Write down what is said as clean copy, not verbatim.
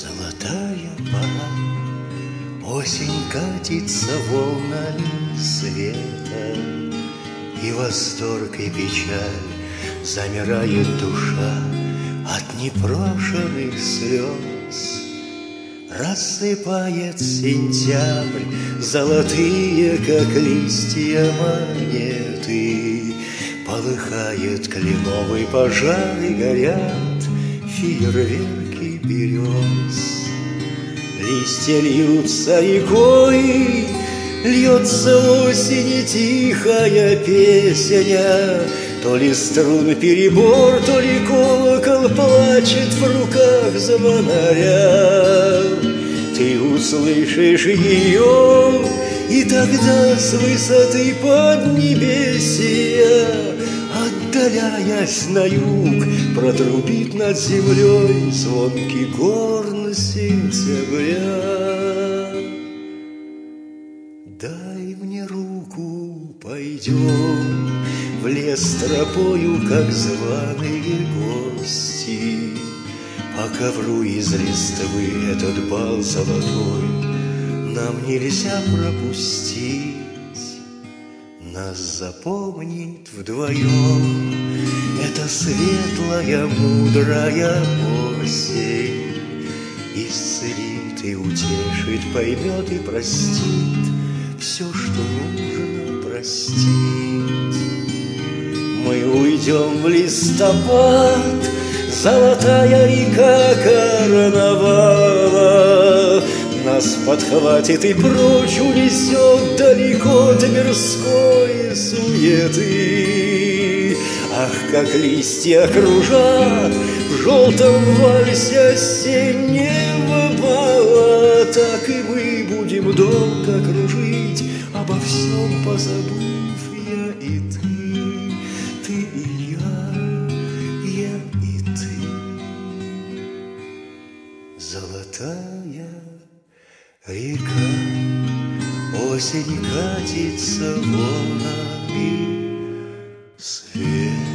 Золотая пора, осень катится волнами света, и восторг, и печаль, замирает душа от непрошенных слез. Рассыпает сентябрь золотые, как листья, монеты. Полыхает кленовый пожар, и горят фейерверки берез. Листья льются рекой, льется осени тихая песня. То ли струн перебор, то ли колокол плачет в руках звонаря. Ты услышишь ее, и тогда с высоты поднебесья, отдаляясь на юг, протрубит над землей звонкий горн сентября. Дай мне руку, пойдем в лес тропою, как званые гости. По ковру из листвы этот бал золотой нам нельзя пропустить. Нас запомнит вдвоем эта светлая, мудрая осень. Исцелит и утешит, поймет и простит все, что нужно простить. Мы уйдем в листопад, золотая река карнавала. Нас подхватит и прочь унесет далеко от мирской суеты. Ах, как листья кружат в желтом вальсе осеннего бала, так и мы будем долго кружить, обо всем позабыв, я и ты и я и ты. Золотая река, осень катится волнами света.